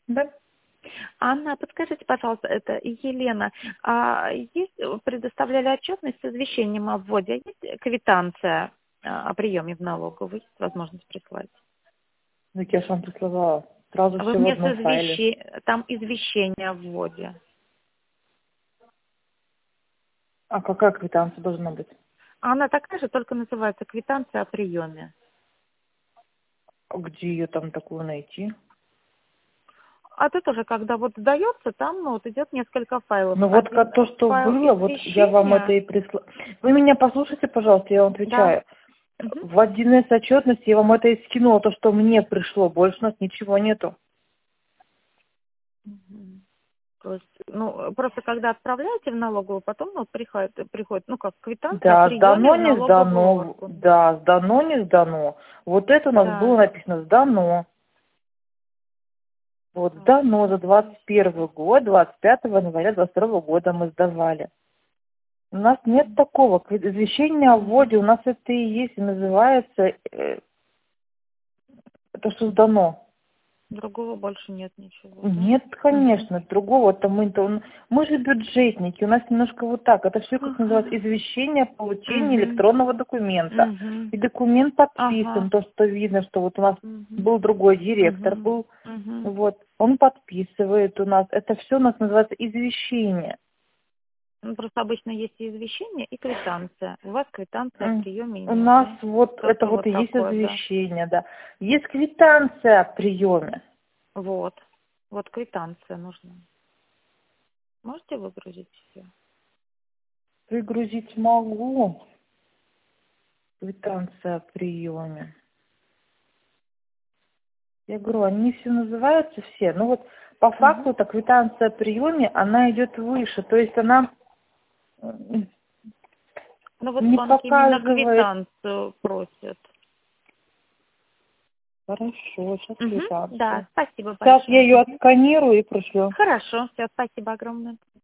Да. Анна, подскажите, пожалуйста, это Елена, предоставляли отчетность с извещением о вводе, есть квитанция о приеме в налоговую, есть возможность прислать? Ну, я же вам прислала сразу Вы все в мне одном файле. там извещение о вводе. А какая квитанция должна быть? Она такая же, только называется квитанция о приеме. А где ее там такую найти? А тут уже, когда вот сдается, там вот идет несколько файлов. Ну вот Один то, что файл было, вот я вам это извещения. и прислала. Вы меня послушайте, пожалуйста, я вам Да. отвечаю. Мгм. В 1С отчетности я вам это и скинула, то, что мне пришло. Больше у нас ничего нету. Мгм. То есть, просто когда отправляете в налоговую, потом вот приходит, как квитанция о Да, приеме сдано, в не налоговый сдано. орган. Да, сдано, не сдано. Вот это у нас Так, было написано «сдано». Вот так, сдано за смотрите. 21 год, 25 января 22 года мы сдавали. У нас нет такого. Извещение о вводе, у нас это и есть, и называется, это что сдано. Другого больше нет ничего, да? Нет, Мгм. конечно, другого-то мы же бюджетники, у нас немножко вот так. Это все, как называется, Ага. извещение о получении Мгм. электронного документа. Мгм. И документ Ага. подписан, то, что видно, что вот у нас Мгм. был другой директор, Мгм. был, Мгм. вот, он подписывает у нас. Это все у нас называется извещение. Просто обычно есть и извещение, и квитанция. У вас квитанция о приеме У нет, нас да? вот, это Только вот вот и есть такое, да. извещение, да. Есть квитанция о приеме. Вот. Вот квитанция нужна. Можете выгрузить ее? Выгрузить могу. Квитанция о приеме. Я говорю, они все называются все. Ну вот по Угу. факту-то квитанция о приеме, она идет выше. То есть она Ну вот в не банке именно показывает. квитанцию просят. Хорошо, сейчас Угу. Да, квитанцию. спасибо Сейчас я большое. ее отсканирую и пришлю. Хорошо, все, спасибо огромное.